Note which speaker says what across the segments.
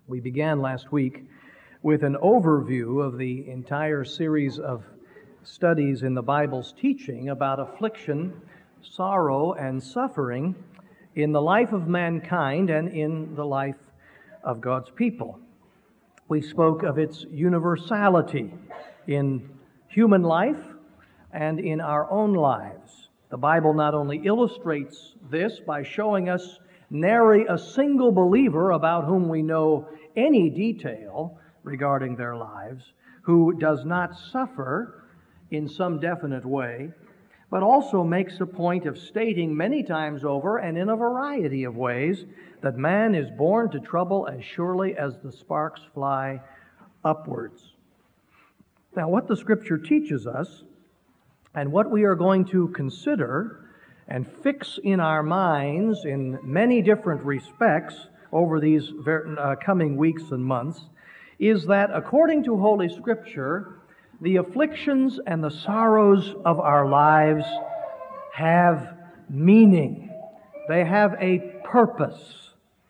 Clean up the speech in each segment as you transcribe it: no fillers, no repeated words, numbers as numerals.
Speaker 1: We began last week with an overview of the entire series of studies in the Bible's teaching about affliction, sorrow, and suffering in the life of mankind and in the life of God's people. We spoke of its universality in human life and in our own lives. The Bible not only illustrates this by showing us nary a single believer about whom we know any detail regarding their lives who does not suffer in some definite way, but also makes a point of stating many times over and in a variety of ways that man is born to trouble as surely as the sparks fly upwards. Now, what the Scripture teaches us and what we are going to consider and fix in our minds in many different respects over these coming weeks and months is that according to Holy Scripture, the afflictions and the sorrows of our lives have meaning. They have a purpose.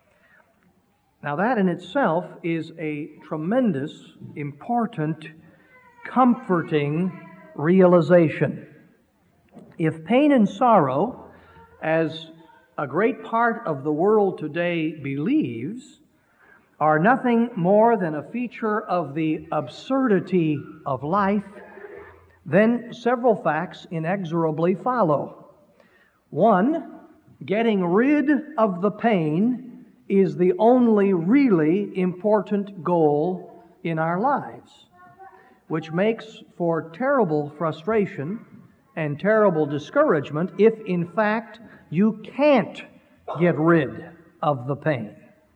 Speaker 1: Now that in itself is a tremendous, important, comforting realization. If pain and sorrow, as a great part of the world today believes, are nothing more than a feature of the absurdity of life, then several facts inexorably follow. One, getting rid of the pain is the only really important goal in our lives, which makes for terrible frustration and terrible discouragement if, in fact, you can't get rid of the pain.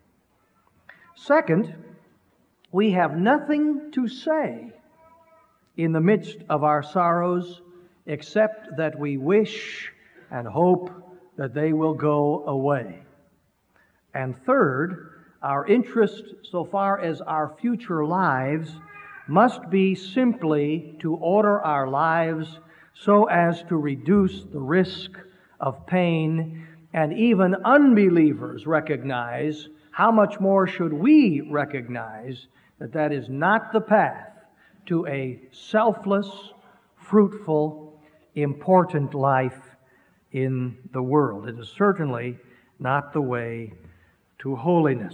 Speaker 1: Second, we have nothing to say in the midst of our sorrows except that we wish and hope that they will go away. And third, our interest so far as our future lives must be simply to order our lives so as to reduce the risk of pain, and even unbelievers recognize, how much more should we recognize, that that is not the path to a selfless, fruitful, important life in the world. It is certainly not the way to holiness.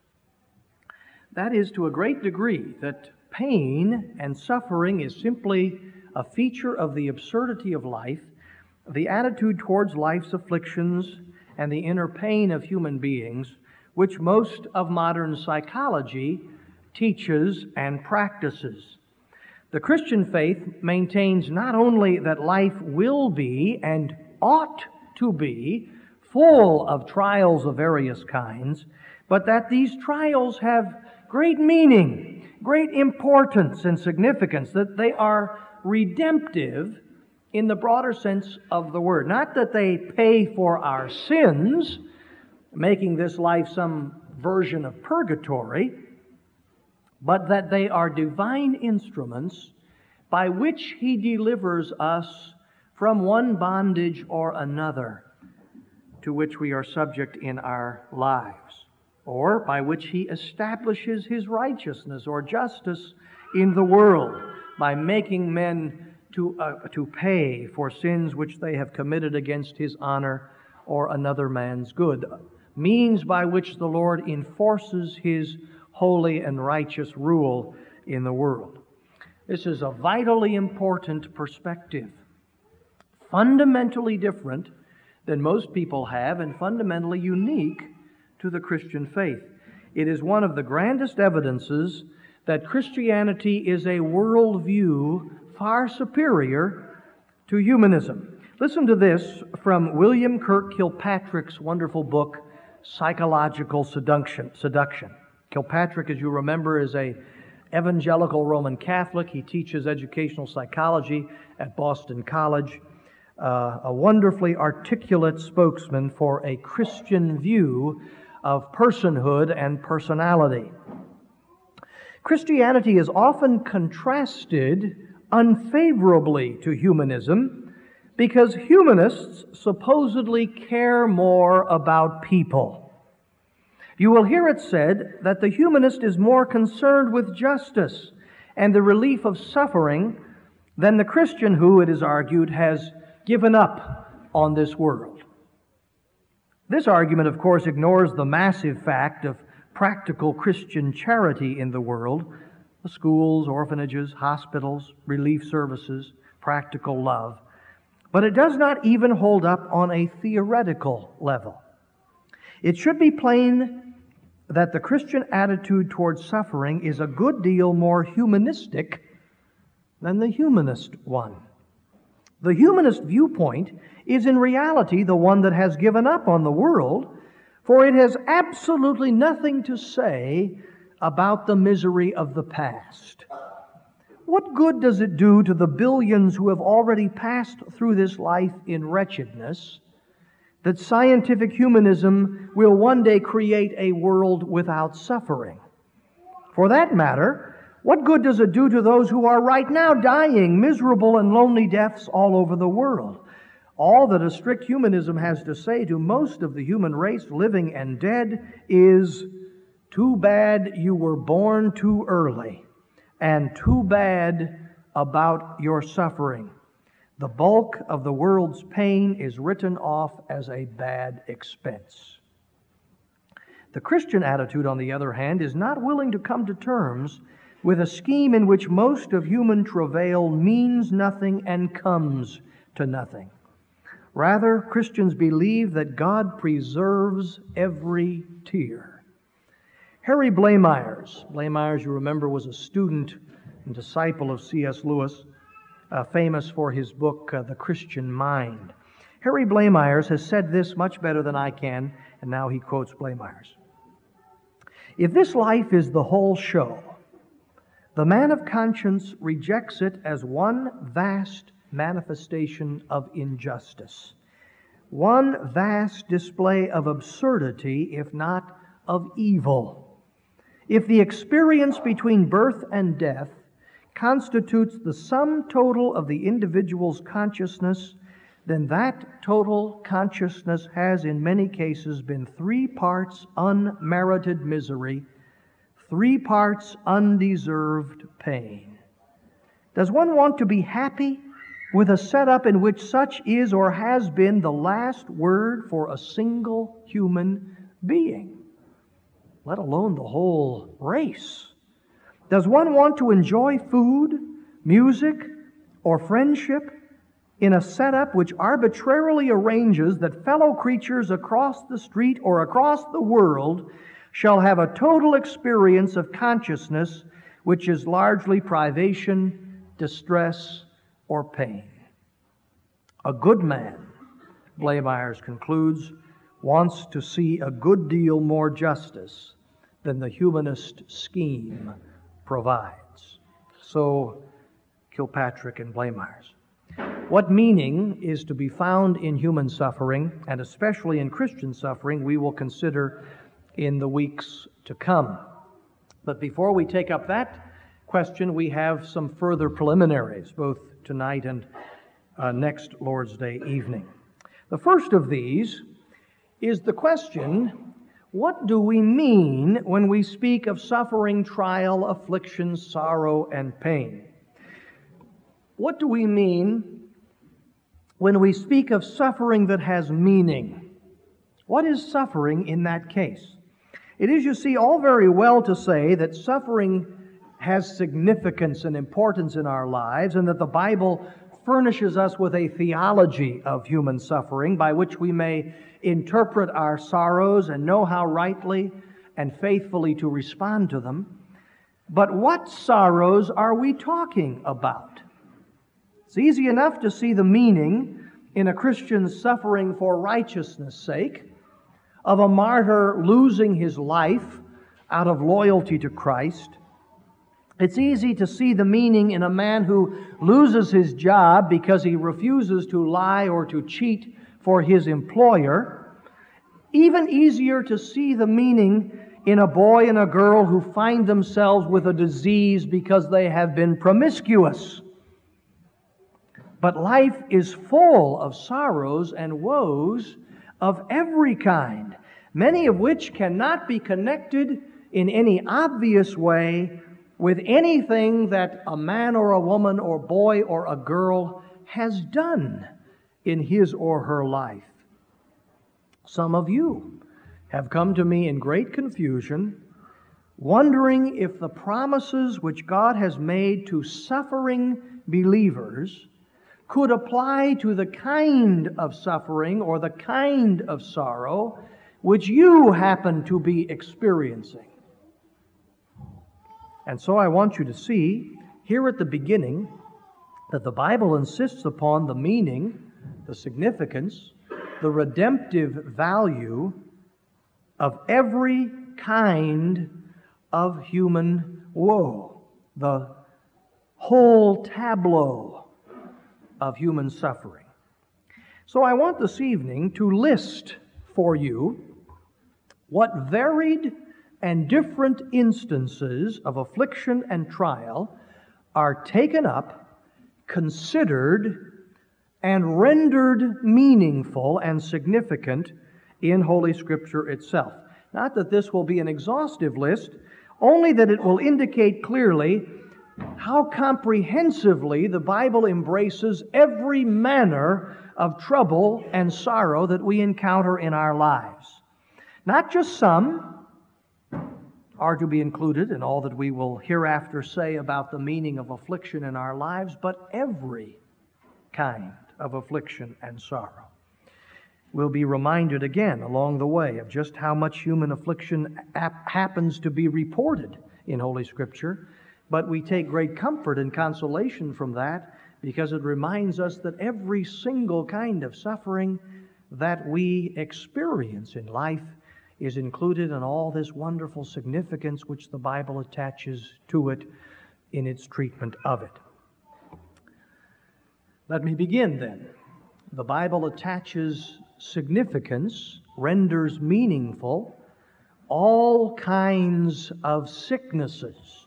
Speaker 1: That is, to a great degree, that pain and suffering is simply a feature of the absurdity of life, the attitude towards life's afflictions, and the inner pain of human beings, which most of modern psychology teaches and practices. The Christian faith maintains not only that life will be and ought to be full of trials of various kinds, but that these trials have great meaning, great importance and significance, that they are redemptive in the broader sense of the word. Not that they pay for our sins, making this life some version of purgatory, but that they are divine instruments by which He delivers us from one bondage or another to which we are subject in our lives, or by which He establishes His righteousness or justice in the world by making men to pay for sins which they have committed against His honor or another man's good. Means by which the Lord enforces His holy and righteous rule in the world. This is a vitally important perspective, fundamentally different than most people have and fundamentally unique to the Christian faith. It is one of the grandest evidences that Christianity is a worldview far superior to humanism. Listen to this from William Kirk Kilpatrick's wonderful book, Psychological Seduction. Kilpatrick, as you remember, is an evangelical Roman Catholic. He teaches educational psychology at Boston College, a wonderfully articulate spokesman for a Christian view of personhood and personality. Christianity is often contrasted unfavorably to humanism because humanists supposedly care more about people. You will hear it said that the humanist is more concerned with justice and the relief of suffering than the Christian who, it is argued, has given up on this world. This argument, of course, ignores the massive fact of practical Christian charity in the world, the schools, orphanages, hospitals, relief services, practical love. But it does not even hold up on a theoretical level. It should be plain that the Christian attitude towards suffering is a good deal more humanistic than the humanist one. The humanist viewpoint is in reality the one that has given up on the world, for it has absolutely nothing to say about the misery of the past. What good does it do to the billions who have already passed through this life in wretchedness that scientific humanism will one day create a world without suffering? For that matter, what good does it do to those who are right now dying miserable and lonely deaths all over the world? All that a strict humanism has to say to most of the human race, living and dead, is, too bad you were born too early, and too bad about your suffering. The bulk of the world's pain is written off as a bad expense. The Christian attitude, on the other hand, is not willing to come to terms with a scheme in which most of human travail means nothing and comes to nothing. Rather, Christians believe that God preserves every tear. Harry Blamires, you remember, was a student and disciple of C.S. Lewis, famous for his book, The Christian Mind. Harry Blamires has said this much better than I can, and now he quotes Blamires. If this life is the whole show, the man of conscience rejects it as one vast manifestation of injustice, one vast display of absurdity, if not of evil. If the experience between birth and death constitutes the sum total of the individual's consciousness, then that total consciousness has in many cases been 3 parts unmerited misery, 3 parts undeserved pain. Does one want to be happy with a setup in which such is or has been the last word for a single human being, let alone the whole race? Does one want to enjoy food, music, or friendship in a setup which arbitrarily arranges that fellow creatures across the street or across the world shall have a total experience of consciousness which is largely privation, distress, or pain? A good man, Blamires concludes, wants to see a good deal more justice than the humanist scheme provides. So, Kilpatrick and Blamires. What meaning is to be found in human suffering, and especially in Christian suffering, we will consider in the weeks to come. But before we take up that question, we have some further preliminaries, both tonight and next Lord's Day evening. The first of these is the question, what do we mean when we speak of suffering, trial, affliction, sorrow, and pain? What do we mean when we speak of suffering that has meaning? What is suffering in that case? It is, you see, all very well to say that suffering has significance and importance in our lives, and that the Bible furnishes us with a theology of human suffering by which we may interpret our sorrows and know how rightly and faithfully to respond to them. But what sorrows are we talking about? It's easy enough to see the meaning in a Christian's suffering for righteousness' sake, of a martyr losing his life out of loyalty to Christ. It's easy to see the meaning in a man who loses his job because he refuses to lie or to cheat for his employer. Even easier to see the meaning in a boy and a girl who find themselves with a disease because they have been promiscuous. But life is full of sorrows and woes of every kind. many of which cannot be connected in any obvious way with anything that a man or a woman or boy or a girl has done in his or her life. Some of you have come to me in great confusion, wondering if the promises which God has made to suffering believers could apply to the kind of suffering or the kind of sorrow which you happen to be experiencing. And so I want you to see here at the beginning that the Bible insists upon the meaning, the significance, the redemptive value of every kind of human woe, the whole tableau of human suffering. So I want this evening to list for you what varied and different instances of affliction and trial are taken up, considered, and rendered meaningful and significant in Holy Scripture itself. Not that this will be an exhaustive list, only that it will indicate clearly how comprehensively the Bible embraces every manner of trouble and sorrow that we encounter in our lives. Not just some are to be included in all that we will hereafter say about the meaning of affliction in our lives, but every kind of affliction and sorrow. We'll be reminded again along the way of just how much human affliction happens to be reported in Holy Scripture, but we take great comfort and consolation from that because it reminds us that every single kind of suffering that we experience in life is included in all this wonderful significance which the Bible attaches to it in its treatment of it. Let me begin then. The Bible attaches significance, renders meaningful all kinds of sicknesses.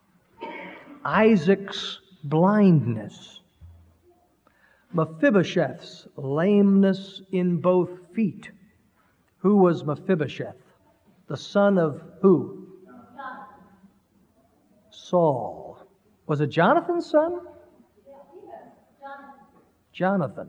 Speaker 1: Isaac's blindness, Mephibosheth's lameness in both feet. Who was Mephibosheth? The son of who? Saul. Was it Jonathan's son? Jonathan.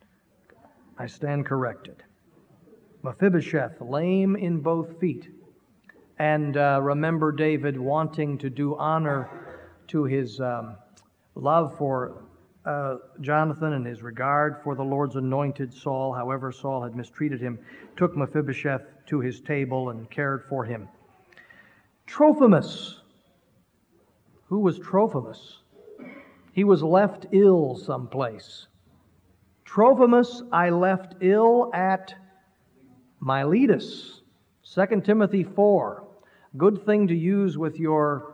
Speaker 1: I stand corrected. Mephibosheth, lame in both feet. And remember David wanting to do honor to his love for Jonathan and his regard for the Lord's anointed Saul. However, Saul had mistreated him, took Mephibosheth to his table and cared for him. Trophimus. Who was Trophimus? He was left ill someplace. Trophimus I left ill at Miletus. 2 Timothy 4. Good thing to use with your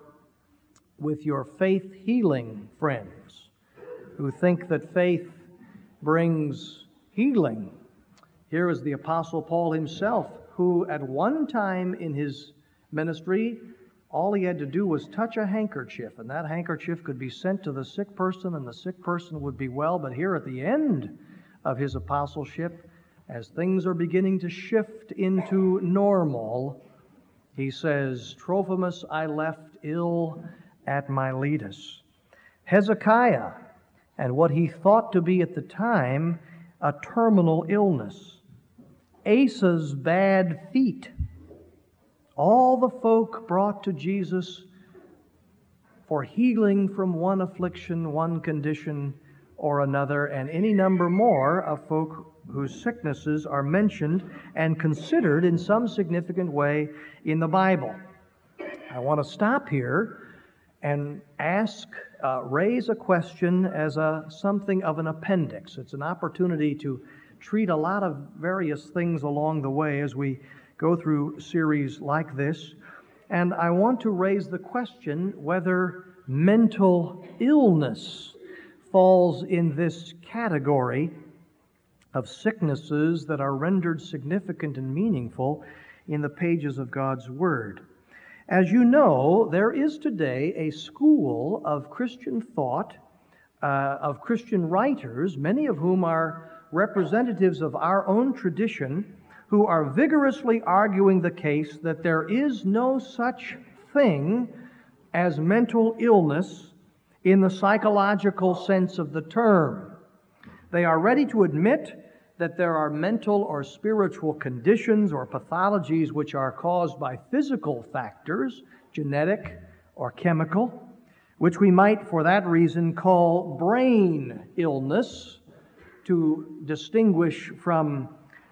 Speaker 1: faith healing friends who think that faith brings healing. Here is the Apostle Paul himself, who at one time in his ministry, all he had to do was touch a handkerchief, and that handkerchief could be sent to the sick person, and the sick person would be well. But here at the end of his apostleship, as things are beginning to shift into normal, he says, Trophimus I left ill at Miletus. Hezekiah, and what he thought to be at the time a terminal illness. Asa's bad feet. All the folk brought to Jesus for healing from one affliction, one condition or another, and any number more of folk whose sicknesses are mentioned and considered in some significant way in the Bible. I want to stop here and raise a question as something of an appendix. It's an opportunity to treat a lot of various things along the way as we go through series like this. And I want to raise the question whether mental illness falls in this category of sicknesses that are rendered significant and meaningful in the pages of God's Word. As you know, there is today a school of Christian thought, of Christian writers, many of whom are representatives of our own tradition, who are vigorously arguing the case that there is no such thing as mental illness in the psychological sense of the term. They are ready to admit that there are mental or spiritual conditions or pathologies which are caused by physical factors, genetic or chemical, which we might for that reason call brain illness, to distinguish from,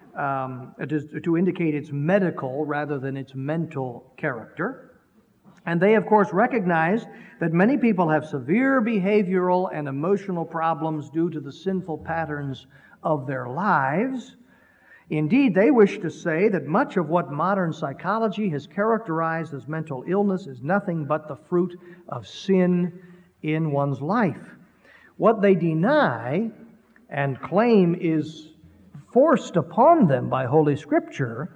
Speaker 1: to indicate its medical rather than its mental character. And they, of course, recognize that many people have severe behavioral and emotional problems due to the sinful patterns of their lives. Indeed, they wish to say that much of what modern psychology has characterized as mental illness is nothing but the fruit of sin in one's life. What they deny and claim is forced upon them by Holy Scripture,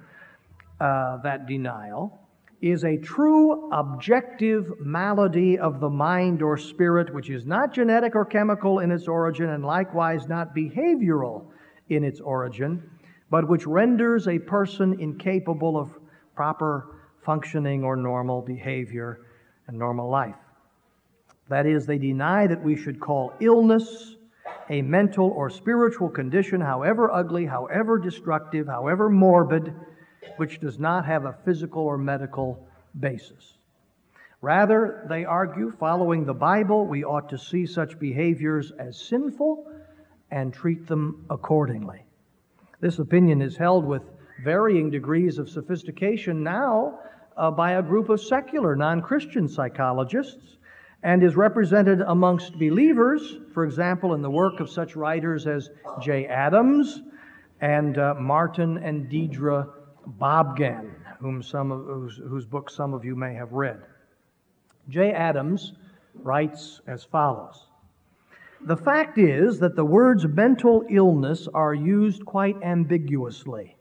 Speaker 1: that denial, is a true objective malady of the mind or spirit, which is not genetic or chemical in its origin, and likewise not behavioral in its origin, but which renders a person incapable of proper functioning or normal behavior and normal life. That is, they deny that we should call illness a mental or spiritual condition, however ugly, however destructive, however morbid, which does not have a physical or medical basis. Rather, they argue, following the Bible, we ought to see such behaviors as sinful and treat them accordingly. This opinion is held with varying degrees of sophistication now by a group of secular, non-Christian psychologists, and is represented amongst believers, for example, in the work of such writers as J. Adams and Martin and Deidre Bobgan, whose book some of you may have read. J. Adams writes as follows: "The fact is that the words mental illness are used quite ambiguously.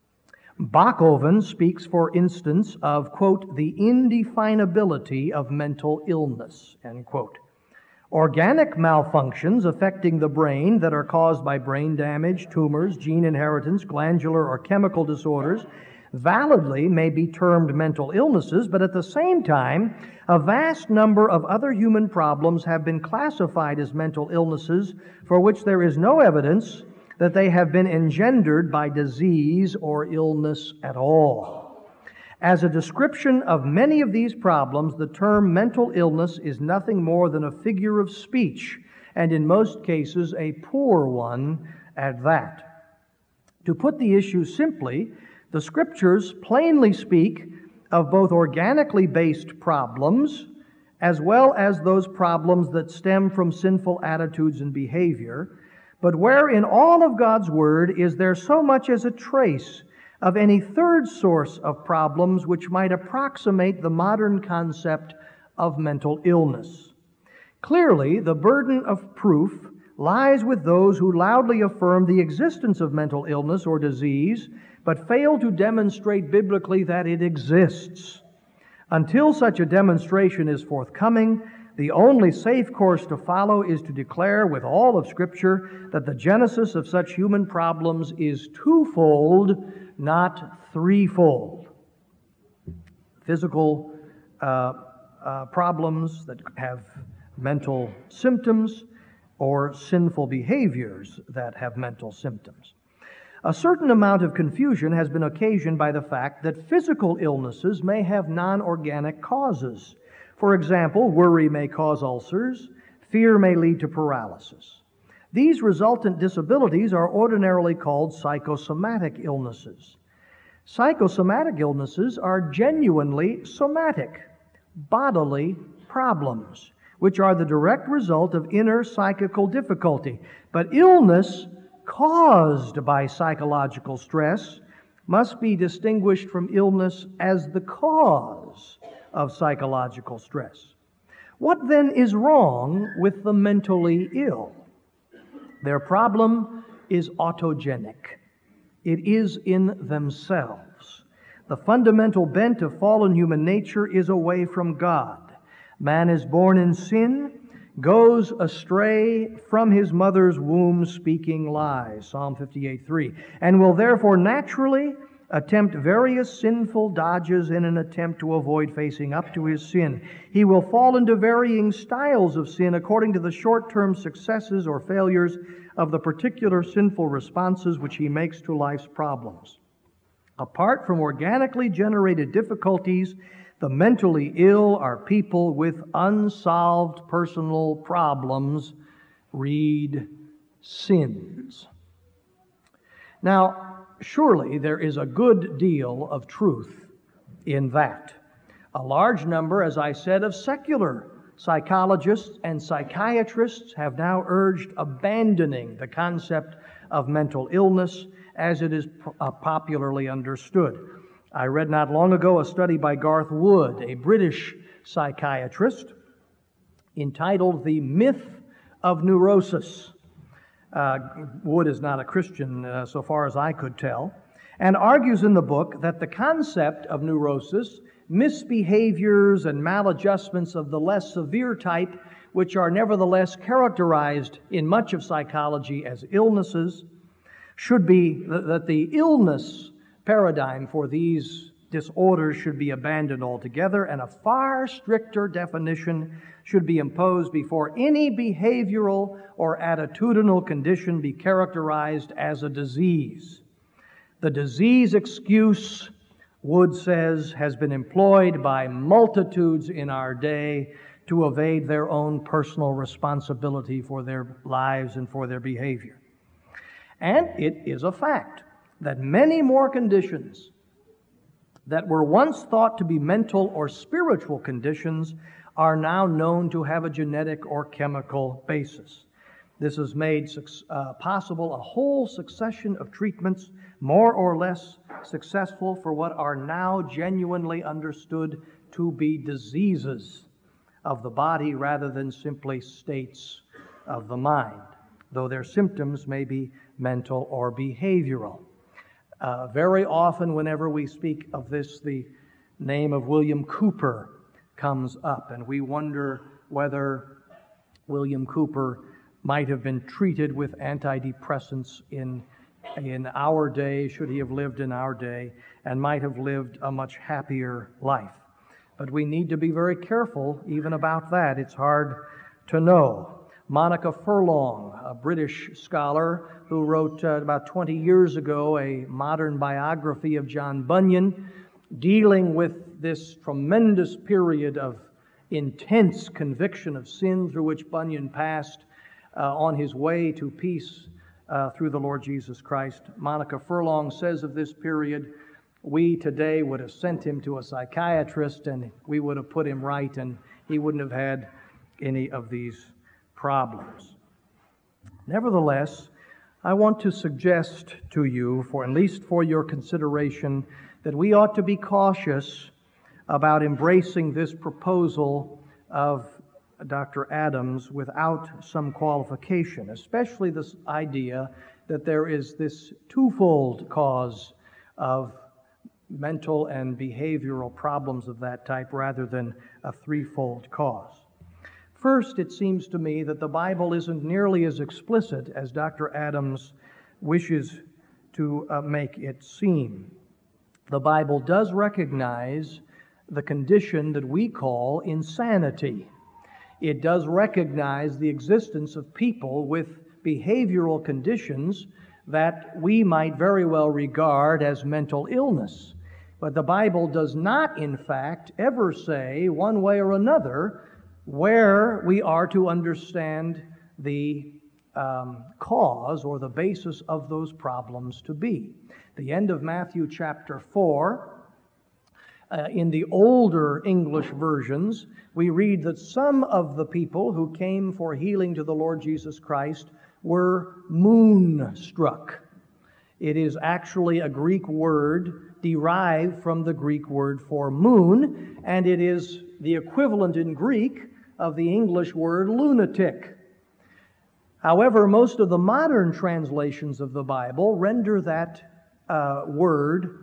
Speaker 1: Bachoven speaks, for instance, of, quote, the indefinability of mental illness, end quote. Organic malfunctions affecting the brain that are caused by brain damage, tumors, gene inheritance, glandular or chemical disorders validly may be termed mental illnesses, but at the same time, a vast number of other human problems have been classified as mental illnesses for which there is no evidence that they have been engendered by disease or illness at all. As a description of many of these problems, the term mental illness is nothing more than a figure of speech, and in most cases a poor one at that. To put the issue simply, the Scriptures plainly speak of both organically based problems as well as those problems that stem from sinful attitudes and behavior. But where in all of God's Word is there so much as a trace of any third source of problems which might approximate the modern concept of mental illness? Clearly, the burden of proof lies with those who loudly affirm the existence of mental illness or disease, but fail to demonstrate biblically that it exists. Until such a demonstration is forthcoming, the only safe course to follow is to declare with all of Scripture that the genesis of such human problems is twofold, not threefold. Physical problems that have mental symptoms, or sinful behaviors that have mental symptoms. A certain amount of confusion has been occasioned by the fact that physical illnesses may have non-organic causes. For example, worry may cause ulcers, fear may lead to paralysis. These resultant disabilities are ordinarily called psychosomatic illnesses. Psychosomatic illnesses are genuinely somatic, bodily problems, which are the direct result of inner psychical difficulty. But illness caused by psychological stress must be distinguished from illness as the cause of psychological stress. What then is wrong with the mentally ill? Their problem is autogenic. It is in themselves. The fundamental bent of fallen human nature is away from God. Man is born in sin, goes astray from his mother's womb speaking lies, Psalm 58:3, and will therefore naturally attempt various sinful dodges in an attempt to avoid facing up to his sin. He will fall into varying styles of sin according to the short-term successes or failures of the particular sinful responses which he makes to life's problems. Apart from organically generated difficulties, the mentally ill are people with unsolved personal problems. Read sins. Now, surely there is a good deal of truth in that. A large number, as I said, of secular psychologists and psychiatrists have now urged abandoning the concept of mental illness as it is popularly understood. I read not long ago a study by Garth Wood, a British psychiatrist, entitled The Myth of Neurosis. Wood is not a Christian so far as I could tell, and argues in the book that the concept of neurosis, misbehaviors and maladjustments of the less severe type, which are nevertheless characterized in much of psychology as illnesses, should be that the illness paradigm for these disorders should be abandoned altogether, and a far stricter definition should be imposed before any behavioral or attitudinal condition be characterized as a disease. The disease excuse, Wood says, has been employed by multitudes in our day to evade their own personal responsibility for their lives and for their behavior. And it is a fact that many more conditions that were once thought to be mental or spiritual conditions are now known to have a genetic or chemical basis. This has made possible a whole succession of treatments, more or less successful, for what are now genuinely understood to be diseases of the body rather than simply states of the mind, though their symptoms may be mental or behavioral. Very often, whenever we speak of this, the name of William Cooper comes up, and we wonder whether William Cooper might have been treated with antidepressants in our day, should he have lived in our day, and might have lived a much happier life. But we need to be very careful even about that. It's hard to know. Monica Furlong, a British scholar who wrote about 20 years ago a modern biography of John Bunyan, dealing with this tremendous period of intense conviction of sin through which Bunyan passed on his way to peace through the Lord Jesus Christ. Monica Furlong says of this period, we today would have sent him to a psychiatrist and we would have put him right and he wouldn't have had any of these problems. Nevertheless, I want to suggest to you, for at least for your consideration, that we ought to be cautious about embracing this proposal of Dr. Adams without some qualification, especially this idea that there is this twofold cause of mental and behavioral problems of that type rather than a threefold cause. First, it seems to me that the Bible isn't nearly as explicit as Dr. Adams wishes to make it seem. The Bible does recognize the condition that we call insanity. It does recognize the existence of people with behavioral conditions that we might very well regard as mental illness. But the Bible does not, in fact, ever say one way or another where we are to understand the cause or the basis of those problems to be. The end of Matthew chapter 4, in the older English versions, we read that some of the people who came for healing to the Lord Jesus Christ were moonstruck. It is actually a Greek word derived from the Greek word for moon, and it is the equivalent in Greek of the English word lunatic. However, most of the modern translations of the Bible render that word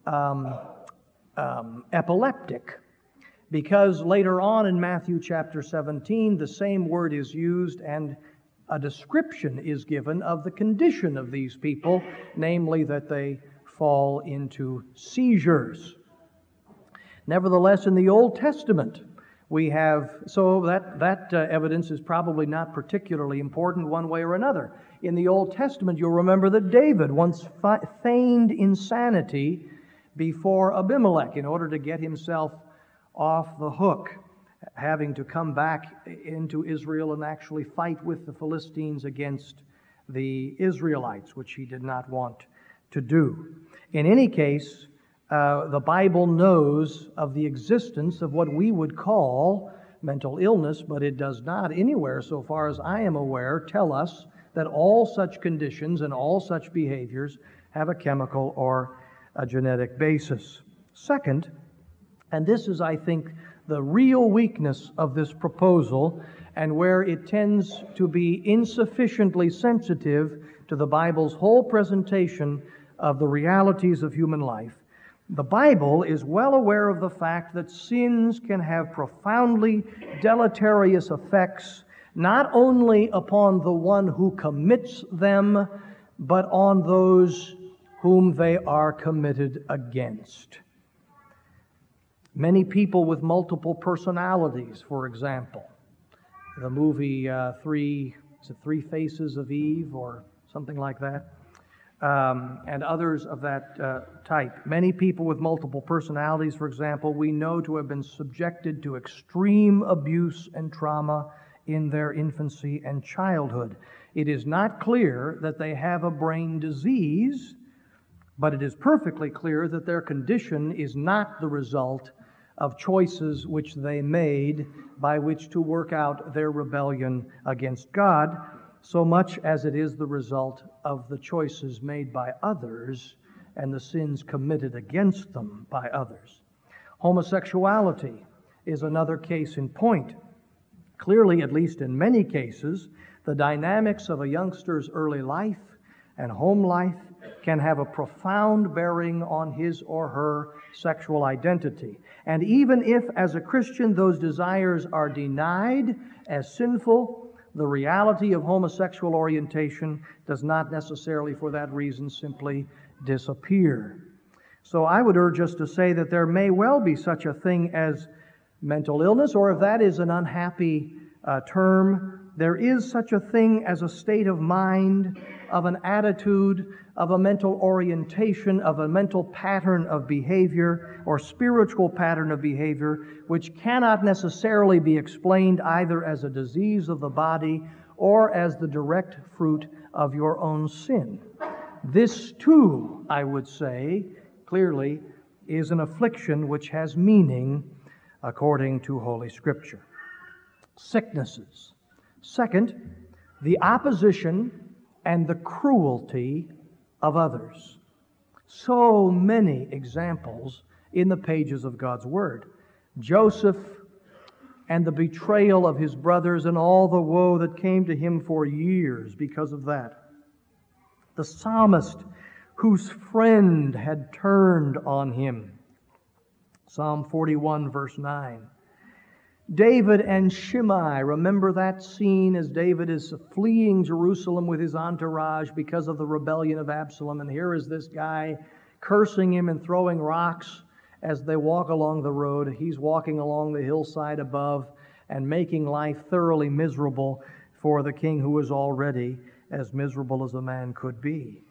Speaker 1: epileptic, because later on in Matthew chapter 17, the same word is used and a description is given of the condition of these people, namely that they fall into seizures. Nevertheless, in the Old Testament, we have, so that evidence is probably not particularly important one way or another. In the Old Testament, you'll remember that David once feigned insanity before Abimelech in order to get himself off the hook, having to come back into Israel and actually fight with the Philistines against the Israelites, which he did not want to do. In any case, the Bible knows of the existence of what we would call mental illness, but it does not anywhere, so far as I am aware, tell us that all such conditions and all such behaviors have a chemical or a genetic basis. Second, and this is, I think, the real weakness of this proposal, and where it tends to be insufficiently sensitive to the Bible's whole presentation of the realities of human life. The Bible is well aware of the fact that sins can have profoundly deleterious effects, not only upon the one who commits them, but on those whom they are committed against. Many people with multiple personalities, for example. The movie Three Faces of Eve or something like that, and others of that type. Many people with multiple personalities, for example, we know to have been subjected to extreme abuse and trauma in their infancy and childhood. It is not clear that they have a brain disease, but it is perfectly clear that their condition is not the result of choices which they made by which to work out their rebellion against God, so much as it is the result of the choices made by others and the sins committed against them by others. Homosexuality is another case in point. Clearly, at least in many cases, the dynamics of a youngster's early life and home life can have a profound bearing on his or her sexual identity. And even if, as a Christian, those desires are denied as sinful, the reality of homosexual orientation does not necessarily, for that reason, simply disappear. So I would urge us to say that there may well be such a thing as mental illness, or if that is an unhappy term, there is such a thing as a state of mind, of an attitude, of a mental orientation, of a mental pattern of behavior or spiritual pattern of behavior, which cannot necessarily be explained either as a disease of the body or as the direct fruit of your own sin. This too, I would say, clearly, is an affliction which has meaning according to Holy Scripture. Sicknesses. Second, the opposition and the cruelty of others. So many examples in the pages of God's Word. Joseph and the betrayal of his brothers and all the woe that came to him for years because of that. The psalmist whose friend had turned on him. Psalm 41, verse 9. David and Shimei, remember that scene as David is fleeing Jerusalem with his entourage because of the rebellion of Absalom, and here is this guy cursing him and throwing rocks as they walk along the road. He's walking along the hillside above and making life thoroughly miserable for the king, who was already as miserable as a man could be.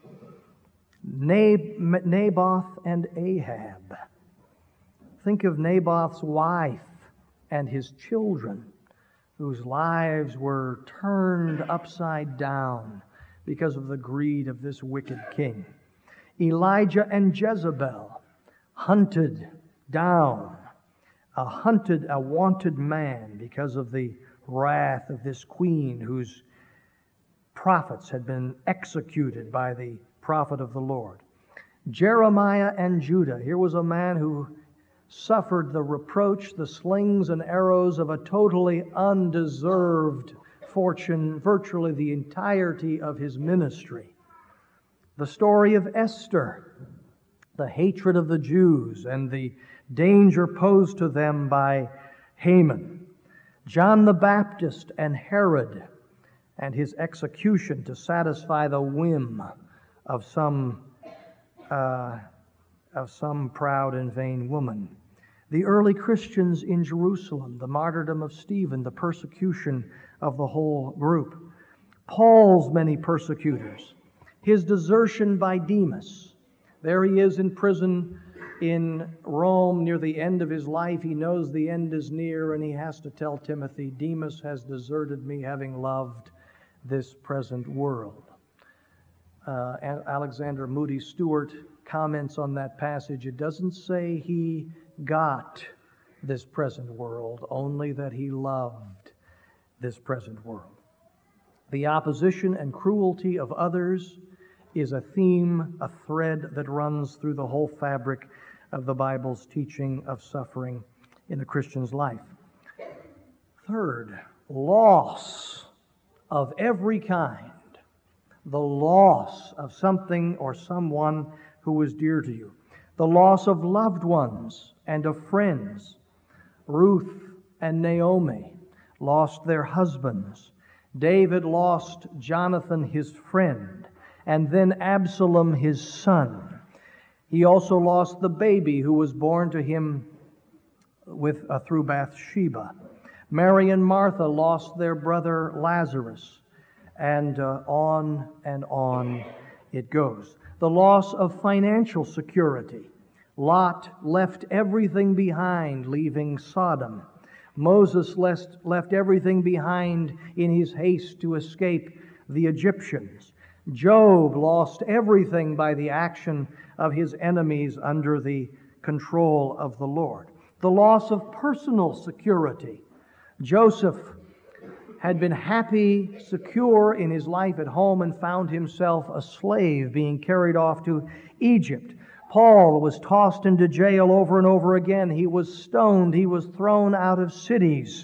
Speaker 1: Naboth and Ahab. Think of Naboth's wife and his children, whose lives were turned upside down because of the greed of this wicked king. Elijah and Jezebel, hunted down, a wanted man because of the wrath of this queen whose prophets had been executed by the prophet of the Lord. Jeremiah and Judah. Here was a man who suffered the reproach, the slings and arrows of a totally undeserved fortune, virtually the entirety of his ministry. The story of Esther, the hatred of the Jews and the danger posed to them by Haman. John the Baptist and Herod and his execution to satisfy the whim of some of some proud and vain woman. The early Christians in Jerusalem, the martyrdom of Stephen, the persecution of the whole group. Paul's many persecutors, his desertion by Demas. There he is in prison in Rome near the end of his life. He knows the end is near, and he has to tell Timothy, Demas has deserted me, having loved this present world. Alexander Moody Stewart comments on that passage. It doesn't say he got this present world, only that he loved this present world. The opposition and cruelty of others is a theme, a thread that runs through the whole fabric of the Bible's teaching of suffering in the Christian's life. Third, loss of every kind. The loss of something or someone who was dear to you. The loss of loved ones and of friends. Ruth and Naomi lost their husbands. David lost Jonathan, his friend, and then Absalom, his son. He also lost the baby who was born to him through Bathsheba. Mary and Martha lost their brother Lazarus, and on it goes. The loss of financial security. Lot left everything behind, leaving Sodom. Moses left everything behind in his haste to escape the Egyptians. Job lost everything by the action of his enemies under the control of the Lord. The loss of personal security. Joseph had been happy, secure in his life at home, and found himself a slave being carried off to Egypt. Paul was tossed into jail over and over again. He was stoned. He was thrown out of cities.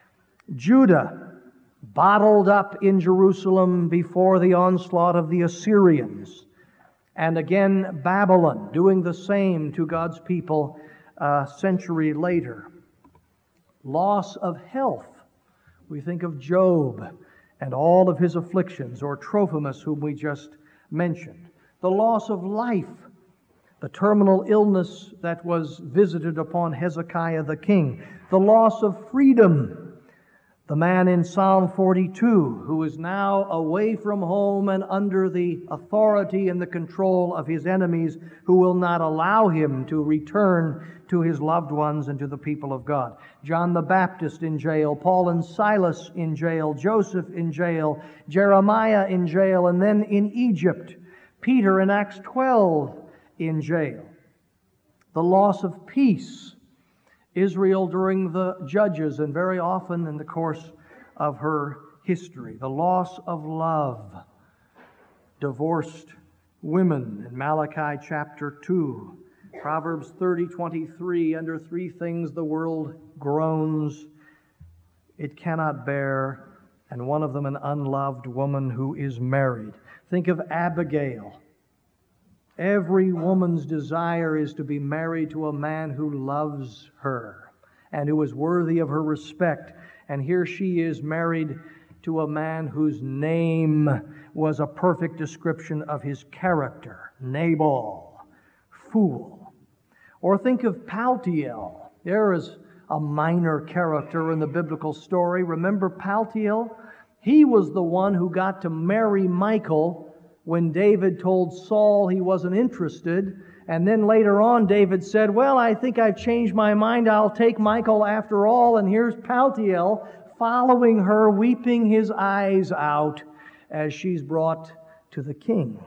Speaker 1: Judah, bottled up in Jerusalem before the onslaught of the Assyrians. And again, Babylon, doing the same to God's people a century later. Loss of health. We think of Job and all of his afflictions, or Trophimus, whom we just mentioned. The loss of life, the terminal illness that was visited upon Hezekiah the king. The loss of freedom. The man in Psalm 42, who is now away from home and under the authority and the control of his enemies, who will not allow him to return to his loved ones and to the people of God. John the Baptist in jail, Paul and Silas in jail, Joseph in jail, Jeremiah in jail, and then in Egypt, Peter in Acts 12 in jail. The loss of peace. Israel during the Judges, and very often in the course of her history. The loss of love. Divorced women in Malachi chapter 2. Proverbs 30:23, under three things the world groans, it cannot bear, and one of them an unloved woman who is married. Think of Abigail. Every woman's desire is to be married to a man who loves her and who is worthy of her respect. And here she is married to a man whose name was a perfect description of his character, Nabal, fool. Or think of Paltiel. There is a minor character in the biblical story. Remember Paltiel? He was the one who got to marry Michal when David told Saul he wasn't interested. And then later on, David said, well, I think I've changed my mind. I'll take Michal after all. And here's Paltiel following her, weeping his eyes out as she's brought to the king.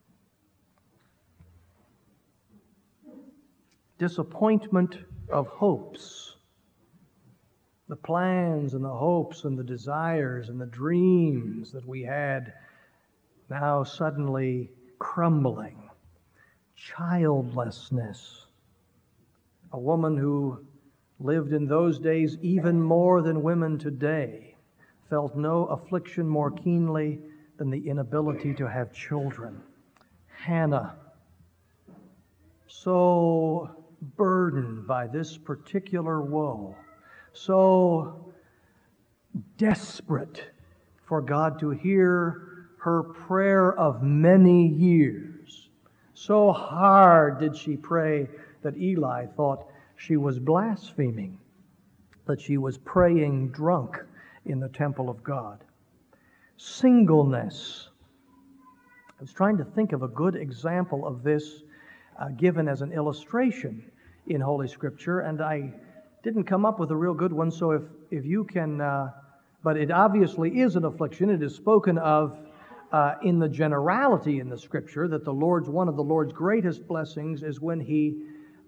Speaker 1: Disappointment of hopes. The plans and the hopes and the desires and the dreams that we had now suddenly crumbling. Childlessness. A woman who lived in those days even more than women today felt no affliction more keenly than the inability to have children. Hannah, so burdened by this particular woe, so desperate for God to hear her prayer of many years, So hard did she pray that Eli thought she was blaspheming, that she was praying drunk in the temple of God. Singleness. I was trying to think of a good example of this given as an illustration in Holy Scripture, and I didn't come up with a real good one, so if you can, but it obviously is an affliction. It is spoken of in the generality in the Scripture that one of the Lord's greatest blessings is when He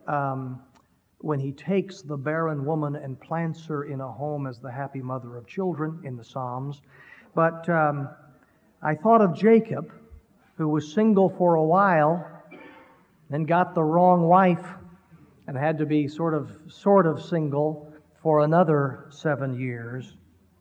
Speaker 1: takes the barren woman and plants her in a home as the happy mother of children in the Psalms. But I thought of Jacob, who was single for a while, then got the wrong wife, and had to be sort of single for another 7 years.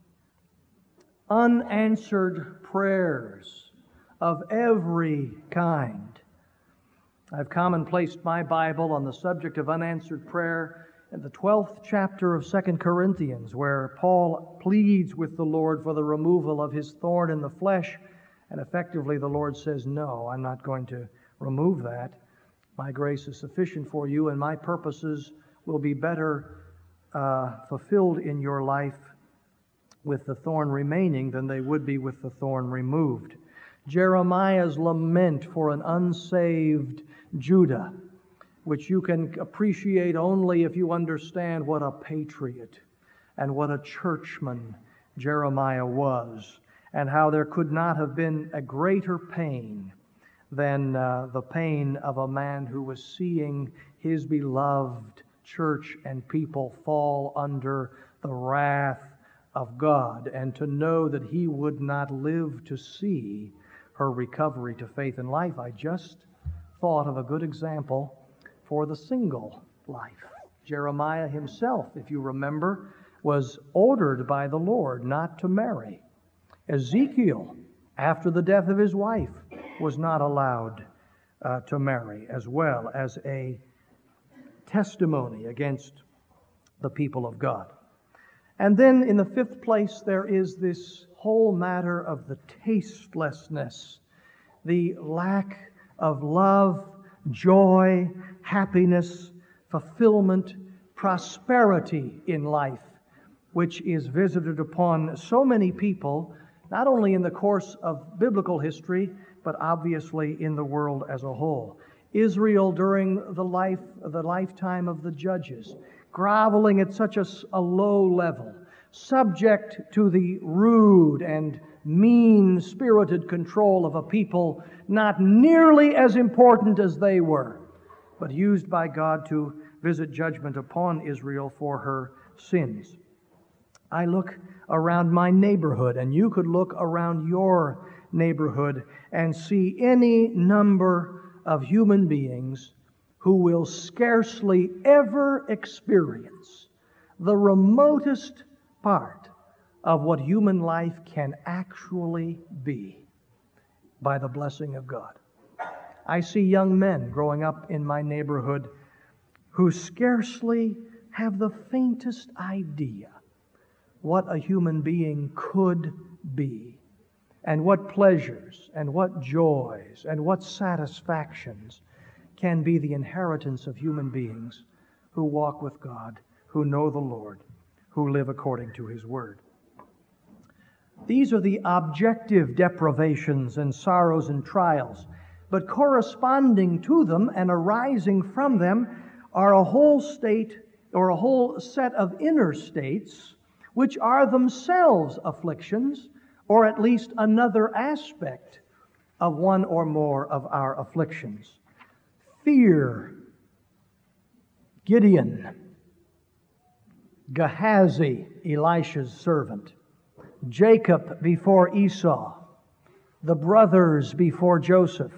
Speaker 1: Unanswered prayers of every kind. I've commonplaced my Bible on the subject of unanswered prayer in the 12th chapter of 2 Corinthians, where Paul pleads with the Lord for the removal of his thorn in the flesh, and effectively the Lord says, "No, I'm not going to remove that. My grace is sufficient for you, and my purposes will be better fulfilled in your life with the thorn remaining than they would be with the thorn removed." Jeremiah's lament for an unsaved Judah, which you can appreciate only if you understand what a patriot and what a churchman Jeremiah was, and how there could not have been a greater pain than the pain of a man who was seeing his beloved church and people fall under the wrath of God, and to know that he would not live to see her recovery to faith and life. I just thought of a good example for the single life. Jeremiah himself, if you remember, was ordered by the Lord not to marry. Ezekiel, after the death of his wife, was not allowed to marry, as well as a testimony against the people of God. And then in the fifth place, there is this whole matter of the tastelessness, the lack of love, joy, happiness, fulfillment, prosperity in life, which is visited upon so many people, not only in the course of biblical history, but obviously in the world as a whole. Israel during the lifetime of the judges, groveling at such a low level, subject to the rude and mean-spirited control of a people not nearly as important as they were, but used by God to visit judgment upon Israel for her sins. I look around my neighborhood, and you could look around your neighborhood and see any number of human beings who will scarcely ever experience the remotest part of what human life can actually be by the blessing of God. I see young men growing up in my neighborhood who scarcely have the faintest idea what a human being could be, and what pleasures, and what joys, and what satisfactions can be the inheritance of human beings who walk with God, who know the Lord, who live according to His Word. These are the objective deprivations and sorrows and trials, but corresponding to them and arising from them are a whole state or a whole set of inner states which are themselves afflictions, or at least another aspect of one or more of our afflictions. Fear, Gideon, Gehazi, Elisha's servant, Jacob before Esau, the brothers before Joseph,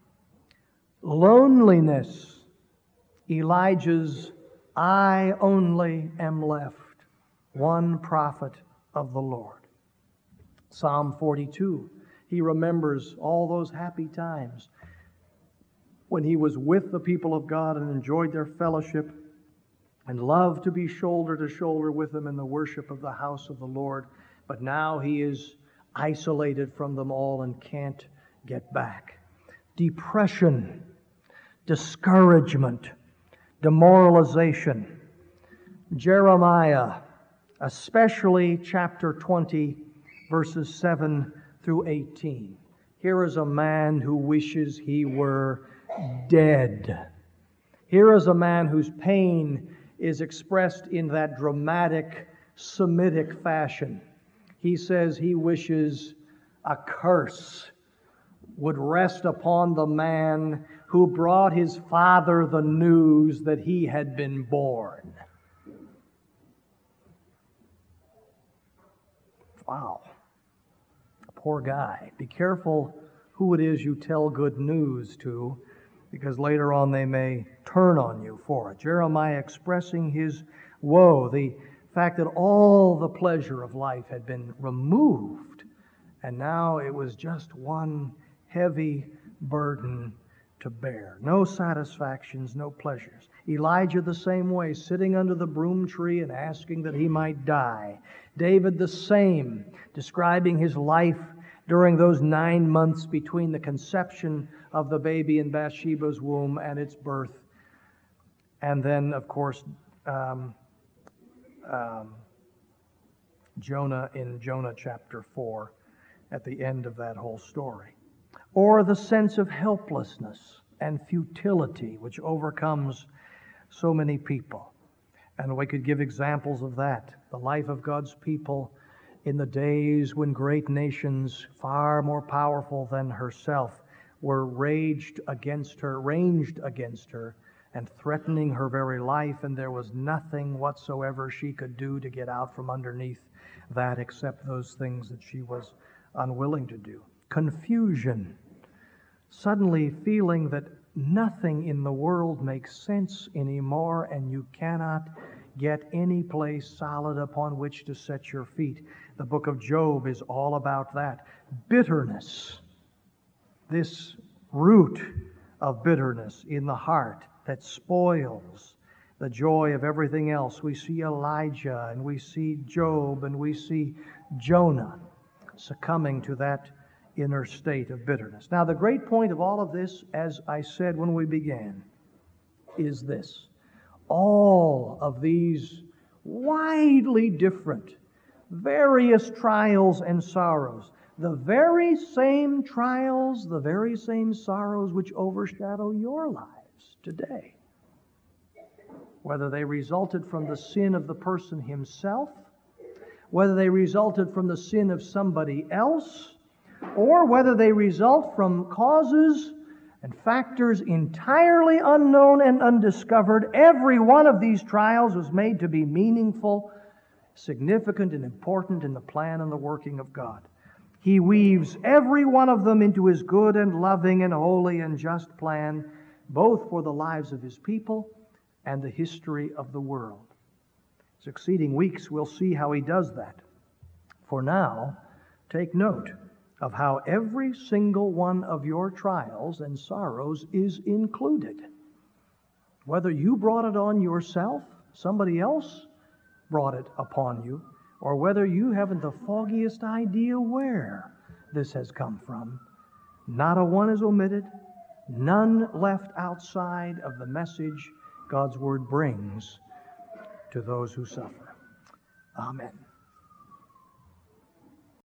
Speaker 1: loneliness, Elijah's "I only am left, one prophet of the Lord." Psalm 42, he remembers all those happy times when he was with the people of God and enjoyed their fellowship and loved to be shoulder to shoulder with them in the worship of the house of the Lord. But now he is isolated from them all and can't get back. Depression, discouragement, demoralization. Jeremiah, especially chapter 20, verses 7 through 18. Here is a man who wishes he were dead. Here is a man whose pain is expressed in that dramatic Semitic fashion. He says he wishes a curse would rest upon the man who brought his father the news that he had been born. Wow. Poor guy. Be careful who it is you tell good news to, because later on they may turn on you for it. Jeremiah expressing his woe, the fact that all the pleasure of life had been removed, and now it was just one heavy burden to bear. No satisfactions, no pleasures. Elijah the same way, sitting under the broom tree and asking that he might die. David the same, describing his life during those 9 months between the conception of the baby in Bathsheba's womb and its birth. And then, of course, Jonah in Jonah chapter 4 at the end of that whole story. Or the sense of helplessness and futility which overcomes so many people. And we could give examples of that. The life of God's people in the days when great nations, far more powerful than herself, were ranged against her, and threatening her very life, and there was nothing whatsoever she could do to get out from underneath that except those things that she was unwilling to do. Confusion, suddenly feeling that nothing in the world makes sense anymore, and you cannot get any place solid upon which to set your feet. The book of Job is all about that. Bitterness, this root of bitterness in the heart that spoils the joy of everything else. We see Elijah, and we see Job, and we see Jonah succumbing to that inner state of bitterness. Now, the great point of all of this, as I said when we began, is this. All of these widely different, various trials and sorrows, the very same trials, the very same sorrows which overshadow your lives today, whether they resulted from the sin of the person himself, whether they resulted from the sin of somebody else, or whether they result from causes and factors entirely unknown and undiscovered, every one of these trials was made to be meaningful, significant, and important in the plan and the working of God. He weaves every one of them into His good and loving and holy and just plan, both for the lives of His people and the history of the world. Succeeding weeks, we'll see how He does that. For now, take note of how every single one of your trials and sorrows is included. Whether you brought it on yourself, somebody else brought it upon you, or whether you haven't the foggiest idea where this has come from, not a one is omitted, none left outside of the message God's Word brings to those who suffer. Amen.